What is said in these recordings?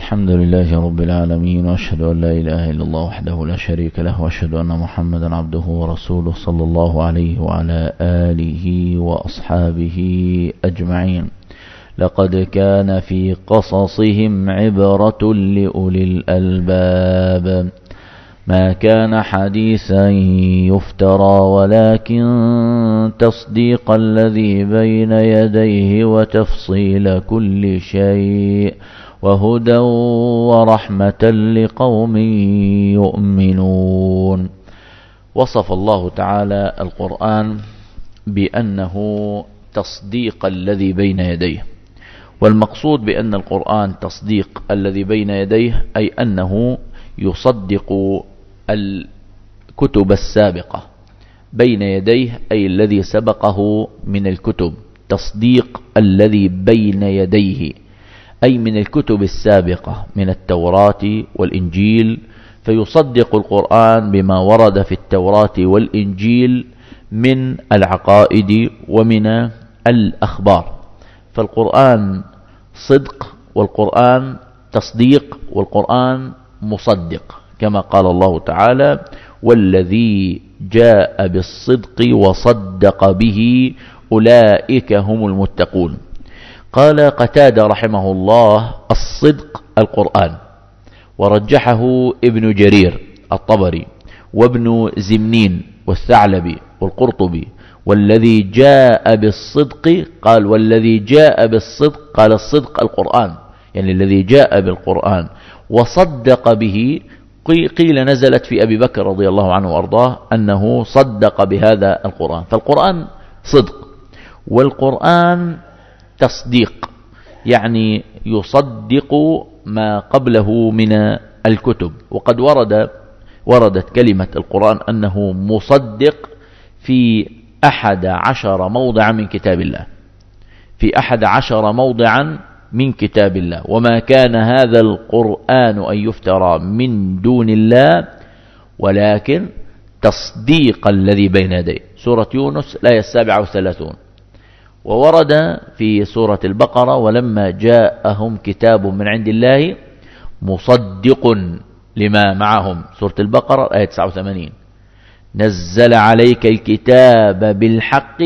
الحمد لله رب العالمين، وأشهد أن لا إله إلا الله وحده لا شريك له، وأشهد أن محمدا عبده ورسوله صلى الله عليه وعلى آله وأصحابه أجمعين. لقد كان في قصصهم عبرة لأولي الألباب، ما كان حديثا يفترى ولكن تصديق الذي بين يديه وتفصيل كل شيء وهدى ورحمة لقوم يؤمنون. وصف الله تعالى القرآن بأنه تصديق الذي بين يديه، والمقصود بأن القرآن تصديق الذي بين يديه أي أنه يصدق الكتب السابقة بين يديه، أي الذي سبقه من الكتب. تصديق الذي بين يديه أي من الكتب السابقة من التوراة والإنجيل، فيصدق القرآن بما ورد في التوراة والإنجيل من العقائد ومن الأخبار. فالقرآن صدق، والقرآن تصديق، والقرآن مصدق، كما قال الله تعالى: والذي جاء بالصدق وصدق به أولئك هم المتقون. قال قتادة رحمه الله: الصدق القرآن، ورجحه ابن جرير الطبري وابن زمنين والثعلبي والقرطبي. والذي جاء بالصدق، قال والذي جاء بالصدق، قال الصدق القرآن، يعني الذي جاء بالقرآن وصدق به. قيل نزلت في أبي بكر رضي الله عنه وأرضاه أنه صدق بهذا القرآن. فالقرآن صدق، والقرآن تصديق، يعني يصدق ما قبله من الكتب. وقد وردت كلمة القرآن أنه مصدق في 11 موضعا من كتاب الله، في 11 موضعا من كتاب الله. وما كان هذا القرآن أن يفترى من دون الله ولكن تصديق الذي بين يديه. سورة يونس الآية 37. وورد في سورة البقرة: ولما جاءهم كتاب من عند الله مصدق لما معهم. سورة البقرة الآية 89. نزل عليك الكتاب بالحق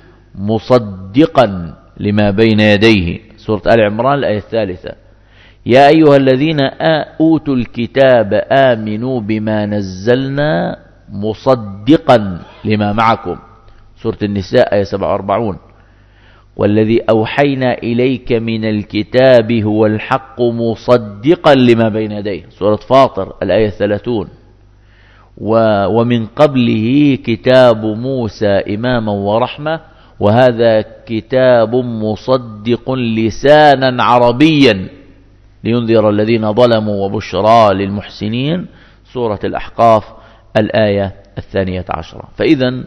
مصدقا لما بين يديه. سورة آل عمران الآية 3. يا أيها الذين أوتوا الكتاب آمنوا بما نزلنا مصدقا لما معكم. سورة النساء آية 47. والذي أوحينا إليك من الكتاب هو الحق مصدقا لما بين يديه. سورة فاطر الآية 30. ومن قبله كتاب موسى إماما ورحمة، وهذا كتاب مصدق لسانا عربيا لينذر الذين ظلموا وبشرى للمحسنين. سورة الأحقاف الآية 12. فإذا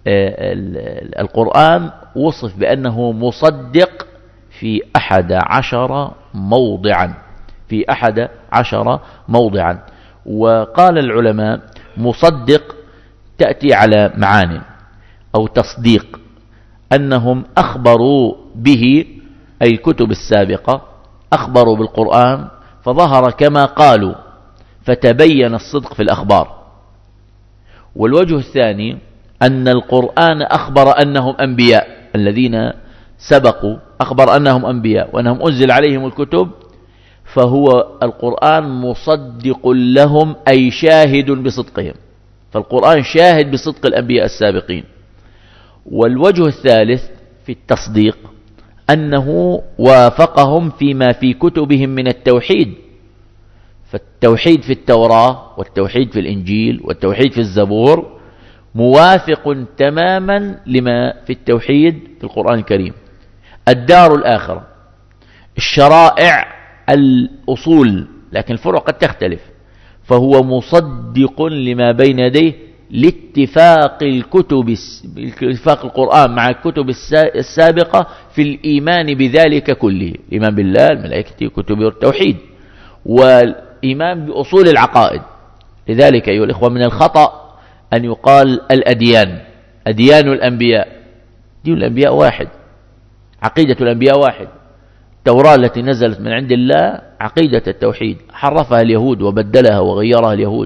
القرآن وصف بأنه مصدق في 11 موضعا، في 11 موضعا. وقال العلماء: مصدق تأتي على معان، أو تصديق أنهم أخبروا به، أي الكتب السابقة أخبروا بالقرآن فظهر كما قالوا فتبين الصدق في الأخبار. والوجه الثاني أن القرآن أخبر أنهم أنبياء، الذين سبقوا أخبر أنهم أنبياء وأنهم أنزل عليهم الكتب، فهو القرآن مصدق لهم، أي شاهد بصدقهم. فالقرآن شاهد بصدق الأنبياء السابقين. والوجه الثالث في التصديق أنه وافقهم فيما في كتبهم من التوحيد. فالتوحيد في التوراة، والتوحيد في الإنجيل، والتوحيد في الزبور موافق تماما لما في التوحيد في القرآن الكريم. الدار الآخرة، الشرائع، الأصول، لكن الفروع قد تختلف، فهو مصدق لما بين يديه لاتفاق اتفاق القرآن مع الكتب السابقة في الإيمان بذلك كله: الإيمان بالله، الملائكة، كتبه، التوحيد، والإيمان بأصول العقائد. لذلك أيها الإخوة من الخطأ أن يقال الأديان، أديان الأنبياء. دين الأنبياء واحد، عقيدة الأنبياء واحد. التوراة التي نزلت من عند الله عقيدة التوحيد، حرفها اليهود وبدلها وغيرها اليهود،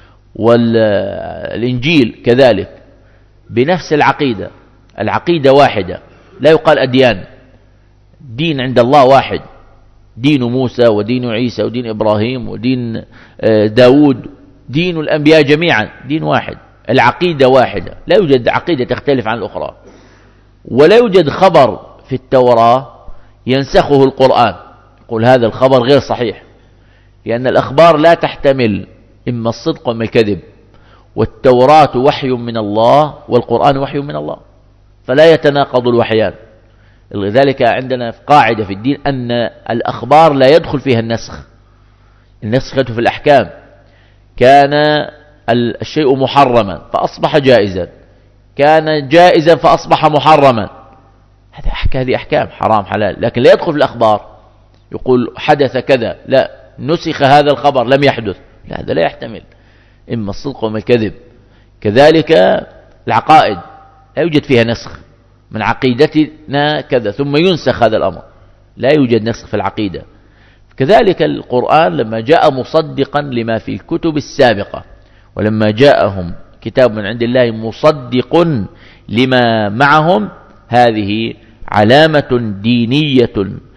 والإنجيل كذلك بنفس العقيدة. العقيدة واحدة، لا يقال أديان، دين عند الله واحد، دين موسى ودين عيسى ودين إبراهيم ودين داود، دين الأنبياء جميعا دين واحد، العقيدة واحدة، لا يوجد عقيدة تختلف عن الأخرى. ولا يوجد خبر في التوراة ينسخه القرآن، يقول هذا الخبر غير صحيح، لأن الأخبار لا تحتمل إما الصدق وإما الكذب، والتوراة وحي من الله والقرآن وحي من الله، فلا يتناقض الوحيان. لذلك عندنا قاعدة في الدين أن الأخبار لا يدخل فيها النسخ. النسخ يدخل في الأحكام. كان الشيء محرما فأصبح جائزا، كان جائزا فأصبح محرما، هذه أحكام حرام حلال، لكن لا يدخل في الأخبار يقول حدث كذا، لا نسخ هذا الخبر لم يحدث، لا هذا لا يحتمل إما الصدق وإما الكذب. كذلك العقائد لا يوجد فيها نسخ، من عقيدتنا كذا ثم ينسخ هذا الأمر، لا يوجد نسخ في العقيدة. كذلك القرآن لما جاء مصدقا لما في الكتب السابقة، ولما جاءهم كتاب من عند الله مصدق لما معهم، هذه علامة دينية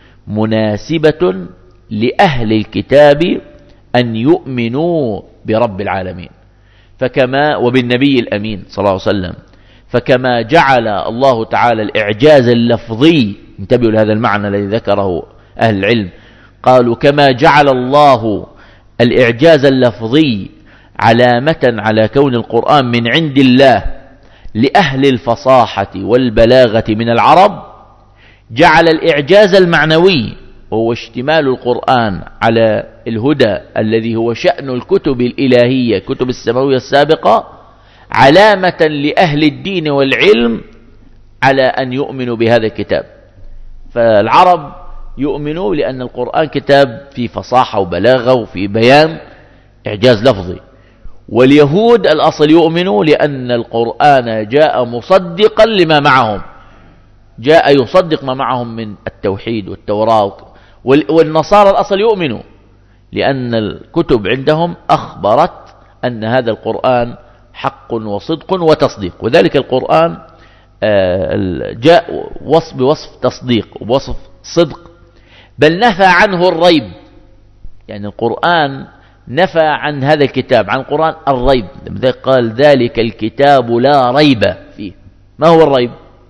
مناسبة لأهل الكتاب أن يؤمنوا برب العالمين، فكما وبالنبي الأمين صلى الله عليه وسلم، فكما جعل الله تعالى الإعجاز اللفظي، انتبهوا لهذا المعنى الذي ذكره أهل العلم، قالوا كما جعل الله الإعجاز اللفظي علامة على كون القرآن من عند الله لأهل الفصاحة والبلاغة من العرب، جعل الإعجاز المعنوي وهو اشتمال القرآن على الهدى الذي هو شأن الكتب الإلهية كتب السماوية السابقة علامة لأهل الدين والعلم على أن يؤمنوا بهذا الكتاب. فالعرب يؤمنوا لأن القرآن كتاب في فصاحة وبلاغة وفي بيان إعجاز لفظي، واليهود الأصل يؤمنوا لأن القرآن جاء مصدقا لما معهم، جاء يصدق ما معهم من التوحيد والتوراة. والنصارى الأصل يؤمنوا لأن الكتب عندهم أخبرت أن هذا القرآن حق وصدق وتصديق، وذلك القرآن جاء بوصف تصديق وبوصف صدق، بل نفى عنه الريب. يعني القرآن نفى عن هذا الكتاب، عن القرآن الريب، قال ذلك الكتاب لا ريب فيه. ما هو الريب؟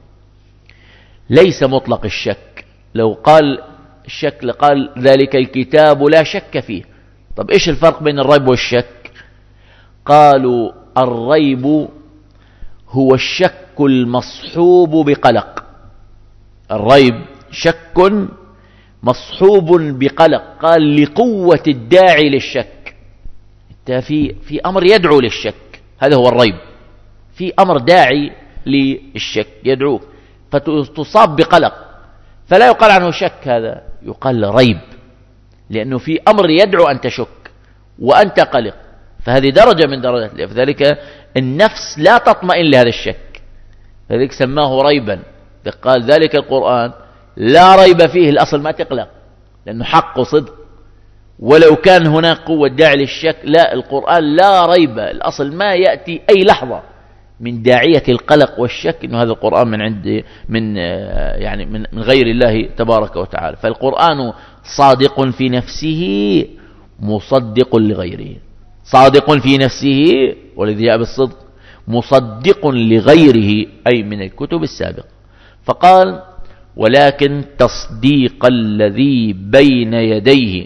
ليس مطلق الشك، لو قال الشك لقال ذلك الكتاب لا شك فيه. طب إيش الفرق بين الريب والشك؟ قالوا الريب هو الشك المصحوب بقلق، الريب شك مصحوب بقلق، قال لقوة الداعي للشك، في أمر يدعو للشك، هذا هو الريب، في أمر داعي للشك يدعوك فتصاب بقلق، فلا يقال عنه شك، هذا يقال ريب، لأنه في أمر يدعو أن تشك وأنت قلق، فهذه درجة من درجات. فذلك النفس لا تطمئن لهذا الشك، فذلك سماه ريبا، قال ذلك القرآن لا ريب فيه، الأصل ما تقلق لأنه حق وصدق. ولو كان هناك قوة داعي للشك، لا، القرآن لا ريب، الأصل ما يأتي أي لحظة من داعية القلق والشك إنه هذا القرآن من عند من غير الله تبارك وتعالى. فالقرآن صادق في نفسه مصدق لغيره، صادق في نفسه والذي جاء بالصدق، مصدق لغيره أي من الكتب السابقة. فقال ولكن تصديق الذي بين يديه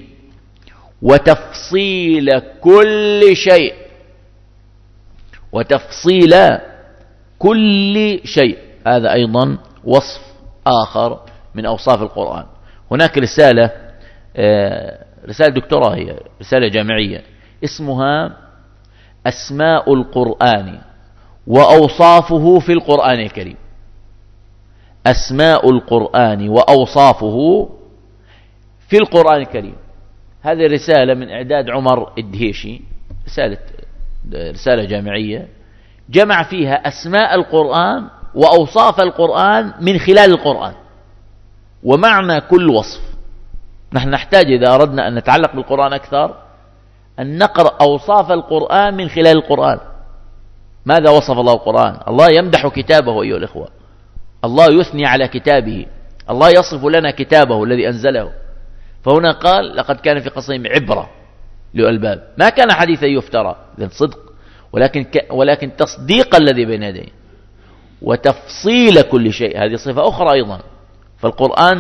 وتفصيل كل شيء، وتفصيل كل شيء، هذا أيضا وصف آخر من أوصاف القرآن. هناك رسالة دكتوراه، هي رسالة جامعية اسمها أسماء القرآن وأوصافه في القرآن الكريم، أسماء القرآن وأوصافه في القرآن الكريم. هذه رسالة من إعداد عمر الدهيشي، رسالة جامعية جمع فيها أسماء القرآن وأوصاف القرآن من خلال القرآن، ومعنى كل وصف نحن نحتاج إذا أردنا أن نتعلق بالقرآن أكثر أن نقرأ أوصاف القرآن من خلال القرآن. ماذا وصف الله القرآن؟ الله يمدح كتابه أيها الإخوة، الله يثني على كتابه، الله يصف لنا كتابه الذي أنزله. فهنا قال لقد كان في قصصهم عبرة للألباب، ما كان حديثا يفترى، إذن صدق، ولكن تصديق الذي بين يديه وتفصيل كل شيء، هذه صفة أخرى أيضا. فالقرآن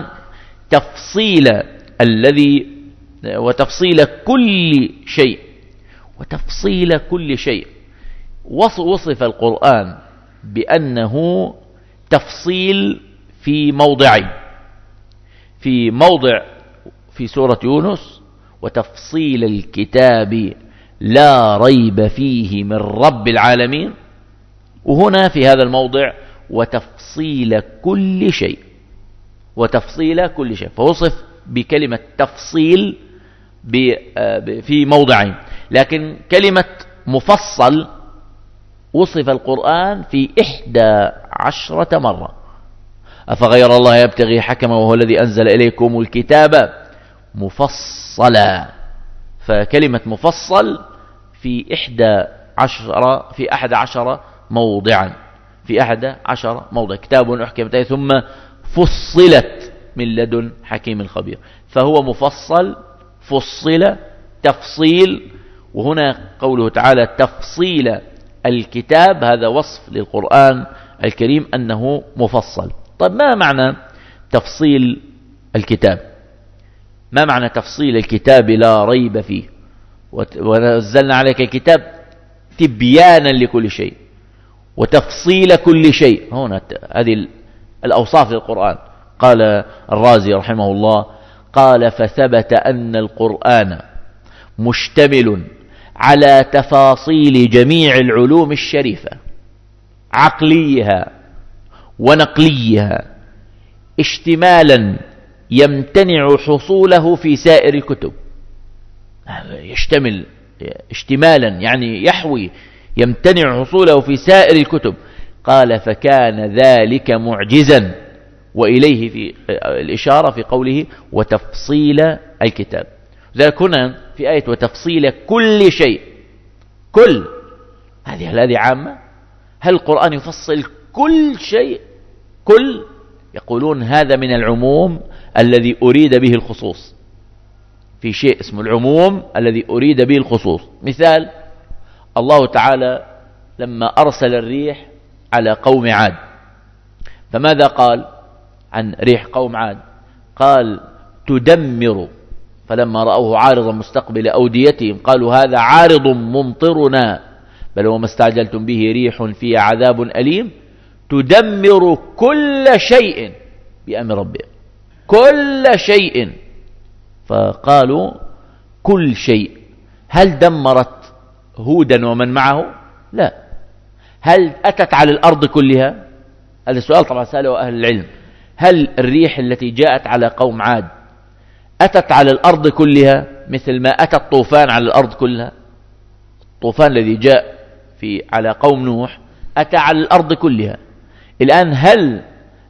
وتفصيل كل شيء، وتفصيل كل شيء. وصف القرآن بأنه تفصيل في موضعين، في موضع في سورة يونس: وتفصيل الكتاب لا ريب فيه من رب العالمين، وهنا في هذا الموضع وتفصيل كل شيء، وتفصيل كل شيء. فوصف بكلمة تفصيل في موضعين. لكن كلمة مفصل وصف القرآن في 11 مرة. أفغير الله يبتغي حكما وهو الذي أنزل إليكم الكتاب مفصلا. فكلمة مفصل في 11 موضعا، في 11 موضع. كتاب أحكمت ثم فصلت من لدن حكيم خبير. فهو مفصل، فصل، تفصيل. وهنا قوله تعالى تفصيل الكتاب، هذا وصف للقرآن الكريم أنه مفصل. طيب ما معنى تفصيل الكتاب؟ ما معنى تفصيل الكتاب لا ريب فيه؟ ونزلنا عليك الكتاب تبيانا لكل شيء وتفصيل كل شيء. هنا هذه الأوصاف للقرآن. قال الرازي رحمه الله: قال فثبت أن القرآن مشتمل على تفاصيل جميع العلوم الشريفة، عقليها ونقليها، اشتمالا يمتنع حصوله في سائر الكتب. يشتمل اشتمالا يعني يحوي، يمتنع حصوله في سائر الكتب. قال فكان ذلك معجزا، وإليه في الإشارة في قوله وتفصيل الكتاب. ذلك هنا في آية وتفصيل كل شيء، كل هذه عامة. هل القرآن يفصل كل شيء؟ كل، يقولون هذا من العموم الذي أريد به الخصوص. في شيء اسمه العموم الذي أريد به الخصوص. مثال: الله تعالى لما أرسل الريح على قوم عاد، فماذا قال عن ريح قوم عاد؟ قال تدمر، فلما رأوه عارضا مستقبل أوديتهم قالوا هذا عارض ممطرنا بل وما استعجلتم به ريح فيها عذاب أليم تدمر كل شيء بأمر ربها، كل شيء. فقالوا كل شيء. هل دمرت هودا ومن معه؟ لا. هل أتت على الأرض كلها؟ هذا السؤال طبعا سأله أهل العلم. هل الريح التي جاءت على قوم عاد أتت على الأرض كلها مثل ما أتى الطوفان على الأرض كلها؟ الطوفان الذي جاء على قوم نوح أتى على الأرض كلها. الآن هل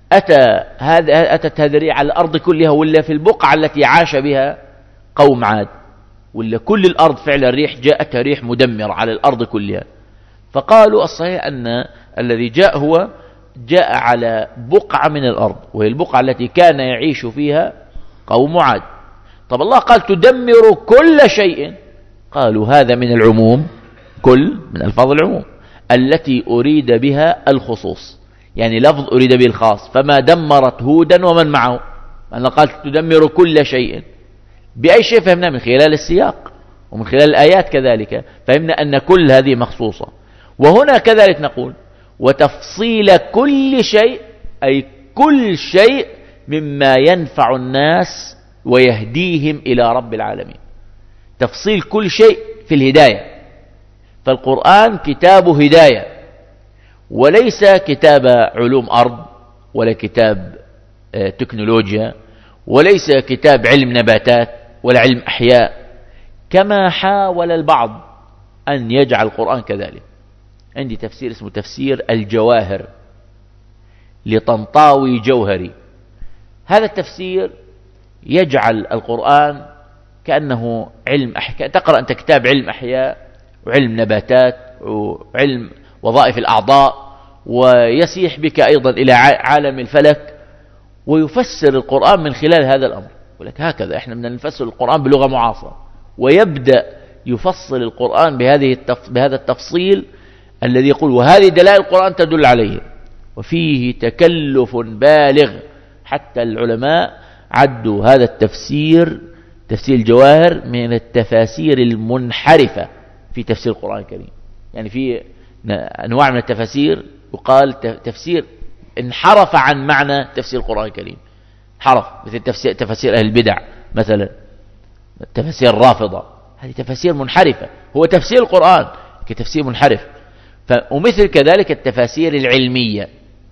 أتت هذه الريح على الأرض كلها ولا في البقعة التي عاش بها قوم عاد؟ ولا كل الأرض فعلا الريح جاءتها ريح مدمرة على الأرض كلها؟ فقالوا الصحيح أن الذي جاء على بقعة من الأرض، وهي البقعة التي كان يعيش فيها قوم عاد. طب الله قال تدمر كل شيء، قالوا هذا من العموم، كل من ألفاظ العموم التي أريد بها الخصوص، يعني لفظ أريد به الخاص. فما دمرت هودا ومن معه، أن قال تدمر كل شيء. بأي شيء فهمنا؟ من خلال السياق ومن خلال الآيات كذلك فهمنا أن كل هذه مخصوصة. وهنا كذلك نقول وتفصيل كل شيء، أي كل شيء مما ينفع الناس ويهديهم إلى رب العالمين. تفصيل كل شيء في الهداية. فالقرآن كتاب هداية، وليس كتاب علوم أرض ولا كتاب تكنولوجيا، وليس كتاب علم نباتات ولا علم أحياء، كما حاول البعض أن يجعل القرآن كذلك. عندي تفسير اسمه تفسير الجواهر لطنطاوي جوهري. هذا التفسير يجعل القرآن كأنه علم أحياء. تقرأ أنت كتاب علم أحياء وعلم نباتات وعلم وظائف الأعضاء، ويسيح بك أيضا إلى عالم الفلك، ويفسر القرآن من خلال هذا الأمر. يقول لك هكذا إحنا بدنا نفسر القرآن بلغة معاصرة، ويبدأ يفصل القرآن بهذا التفصيل الذي يقول وهذه دلائل القرآن تدل عليه. وفيه تكلف بالغ، حتى العلماء عدوا هذا التفسير، تفسير الجواهر، من التفاسير المنحرفة في تفسير القرآن الكريم. يعني في أنواع من التفاسير يقال تفسير انحرف عن معنى تفسير القرآن الكريم، حرف، مثل تفسير أهل البدع مثلا، تفسير الرافضة، هذه تفاسير منحرفة. هو تفسير القرآن كتفسير منحرف. ومثل كذلك التفاسير العلمية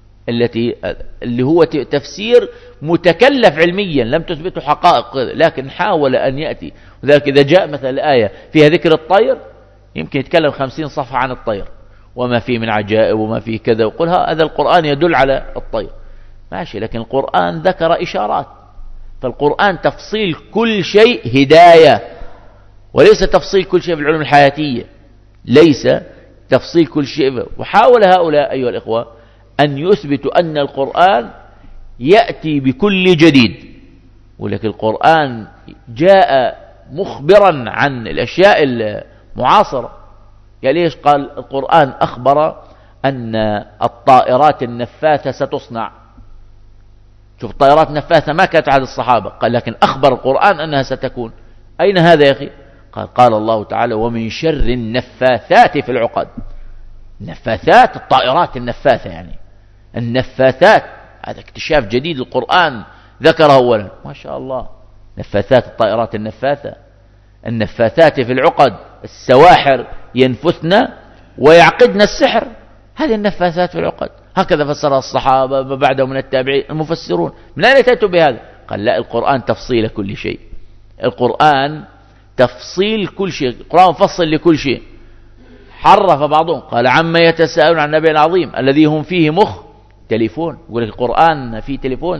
اللي هو تفسير متكلف علميا، لم تثبته حقائق، لكن حاول أن يأتي. وذلك إذا جاء مثلا الآية فيها ذكر الطير، يمكن يتكلم 50 صفحة عن الطير وما فيه من عجائب وما فيه كذا، وقل هذا القرآن يدل على الطير، ماشي، لكن القرآن ذكر إشارات. فالقرآن تفصيل كل شيء هداية، وليس تفصيل كل شيء في العلوم الحياتية، ليس تفصيل كل شيء. وحاول هؤلاء أيها الإخوة أن يثبتوا أن القرآن يأتي بكل جديد، ولكن القرآن جاء مخبرا عن الأشياء المعاصرة. يعني ليش قال القرآن أخبر أن الطائرات النفاثة ستصنع؟ شوف، الطائرات النفاثة ما كانت عند الصحابة، قال لكن أخبر القرآن أنها ستكون. أين هذا يا أخي؟ قال الله تعالى ومن شر النفاثات في العقد. النفاثات الطائرات النفاثة، يعني النفاثات، هذا اكتشاف جديد القرآن ذكره أولا، ما شاء الله. نفاثات الطائرات النفاثة، النفاثات في العقد، السواحر ينفثن ويعقدن السحر، هذه النفاثات في العقد. هكذا فسرها الصحابة بعدهم من التابعين المفسرون. من أين أتيتوا بهذا؟ قال لا، القرآن تفصيل كل شيء، القرآن تفصيل كل شيء، القرآن فصل لكل شيء. حرف بعضهم، قال عما يتساءلون عن النبي العظيم الذي هم فيه تليفون. يقول لك القرآن فيه تليفون،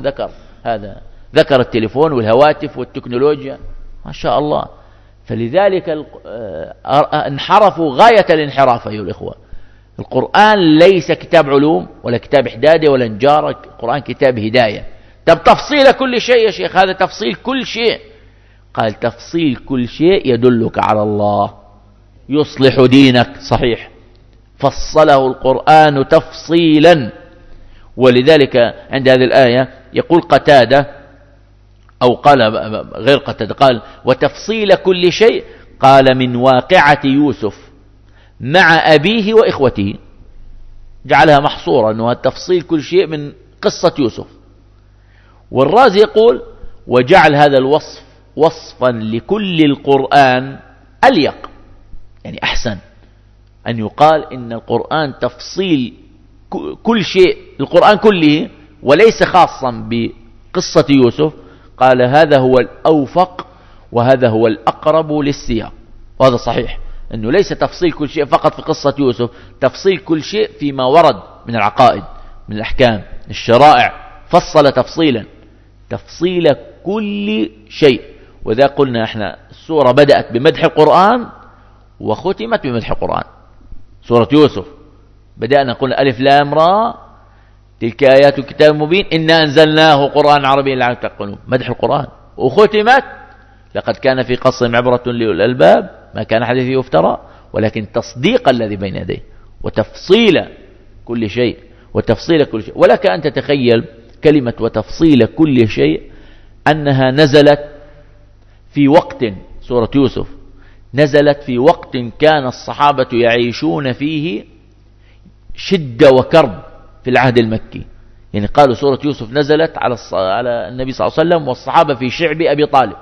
ذكر التليفون والهواتف والتكنولوجيا، ما شاء الله. فلذلك انحرفوا غاية الانحراف أيها الإخوة. القرآن ليس كتاب علوم ولا كتاب إحدادية ولا نجارة، القرآن كتاب هداية. طب تفصيل كل شيء يا شيخ، هذا تفصيل كل شيء. قال تفصيل كل شيء يدلك على الله، يصلح دينك، صحيح، فصله القرآن تفصيلا. ولذلك عند هذه الآية يقول قتادة، أو قال غير قتادة، قال وتفصيل كل شيء، قال من واقعة يوسف مع أبيه وإخوته، جعلها محصورة أنه تفصيل كل شيء من قصة يوسف. والرازي يقول وجعل هذا الوصف وصفا لكل القرآن أليق، يعني أحسن أن يقال إن القرآن تفصيل كل شيء، القرآن كله، وليس خاصا بقصة يوسف. قال هذا هو الأوفق وهذا هو الأقرب للسياق، وهذا صحيح، أنه ليس تفصيل كل شيء فقط في قصة يوسف، تفصيل كل شيء فيما ورد من العقائد، من الأحكام، الشرائع، فصل تفصيلا، تفصيل كل شيء. وذا قلنا احنا السورة بدأت بمدح القرآن وختمت بمدح القرآن. سورة يوسف بدأنا قلنا ألف لام را تلك آيات الكتاب المبين إنا أنزلناه قرآن عربي لعلكم تعقلون، مدح القرآن. وختمت لقد كان في قصصهم عبرة لأولي الألباب ما كان حديث يفترى ولكن تصديق الذي بين يديه وتفصيل كل شيء، وتفصيل كل شيء. ولك أن تتخيل كلمة وتفصيل كل شيء أنها نزلت في وقت، سورة يوسف نزلت في وقت كان الصحابة يعيشون فيه شدة وكرب في العهد المكي. يعني قالوا سورة يوسف نزلت على النبي صلى الله عليه وسلم والصحابة في شعب أبي طالب،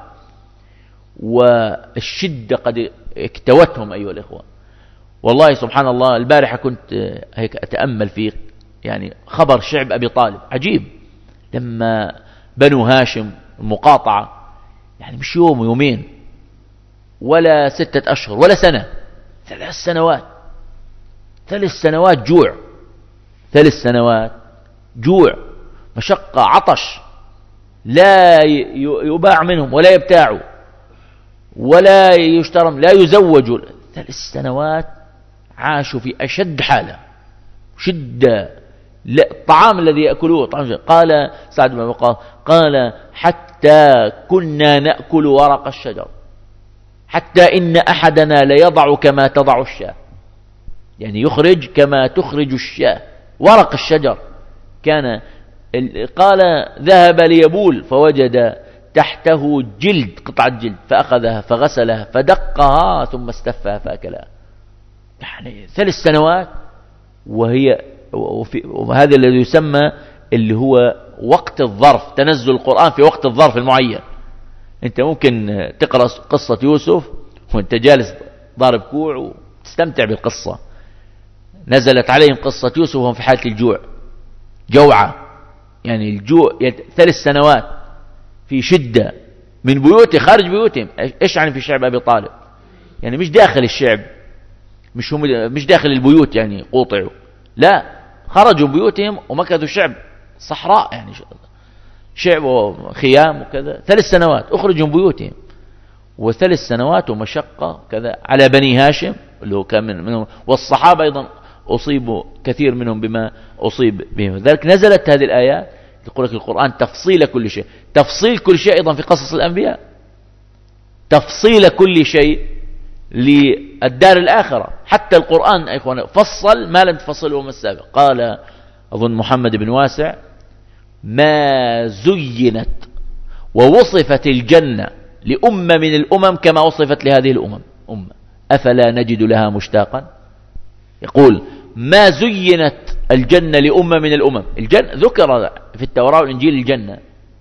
والشدة قد اكتوتهم أيها الإخوة. والله سبحان الله، البارحة كنت هيك أتأمل في يعني خبر شعب أبي طالب عجيب. لما بنو هاشم المقاطعة، يعني مش يوم ويومين ولا 6 أشهر ولا سنة، 3 سنوات، 3 سنوات جوع، 3 سنوات جوع، مشقة، عطش، لا يباع منهم ولا يبتاعوا ولا يشترم، لا يزوجوا. 3 سنوات عاشوا في أشد حالة، شدة. الطعام الذي يأكلوه طعام. قال سعد بن وقاص قال حتى كنا نأكل ورق الشجر، حتى إن أحدنا ليضع كما تضع الشاة، يعني يخرج كما تخرج الشاة ورق الشجر. كان قال ذهب ليبول فوجد تحته جلد، قطعة جلد، فأخذها فغسلها فدقها ثم استفها فأكلها. يعني 3 سنوات وهذا الذي يسمى اللي هو وقت الظرف، تنزل القرآن في وقت الظرف المعين. انت ممكن تقرأ قصة يوسف وانت جالس ضارب كوع وتستمتع بالقصة. نزلت عليهم قصة يوسف وهم في حالة الجوع، جوعة، يعني الجوع 3 سنوات في شدة، من بيوته خارج بيوتهم. ايش يعني في شعب أبي طالب؟ يعني مش داخل الشعب، مش داخل البيوت يعني قوطعوا، لا، خرجوا بيوتهم ومكثوا شعب صحراء، يعني شعب وخيام وكذا. 3 سنوات أخرجوا من بيوتهم، و3 سنوات ومشقة كذا على بني هاشم اللي هو كان منهم، والصحابة أيضا أصيبوا كثير منهم بما أصيب بهم. ذلك نزلت هذه الآيات يقول لك القرآن تفصيل كل شيء. تفصيل كل شيء أيضا في قصص الأنبياء، تفصيل كل شيء للدار الآخرة. حتى القرآن يا إخوان فصل ما لم تفصله من السابق. قال أظن محمد بن واسع ما زينت ووصفت الجنة لأمة من الأمم كما وصفت لهذه الأمم أمة أفلا نجد لها مشتاقا. يقول ما زينت الجنة لأمة من الأمم. الجنة ذكر في التوراة والإنجيل الجنة،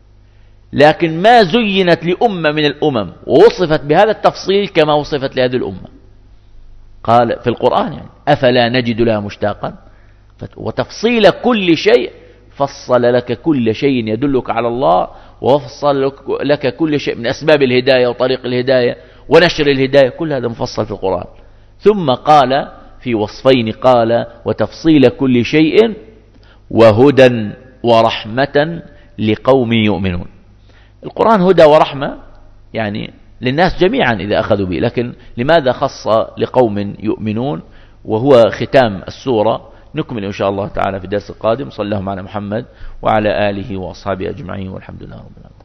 لكن ما زينت لأمة من الأمم ووصفت بهذا التفصيل كما وصفت لهذه الأمة. قال في القرآن يعني أفلا نجد لها مشتاقا. وتفصيل كل شيء، فصل لك كل شيء يدلك على الله، وفصل لك كل شيء من أسباب الهداية وطريق الهداية ونشر الهداية، كل هذا مفصل في القرآن. ثم قال في وصفين، قال وتفصيل كل شيء وهدى ورحمة لقوم يؤمنون. القرآن هدى ورحمة يعني للناس جميعا إذا أخذوا به، لكن لماذا خص لقوم يؤمنون وهو ختام السورة؟ نكمل إن شاء الله تعالى في الدرس القادم. صلى الله على محمد وعلى آله وأصحابه أجمعين، والحمد لله رب العالمين.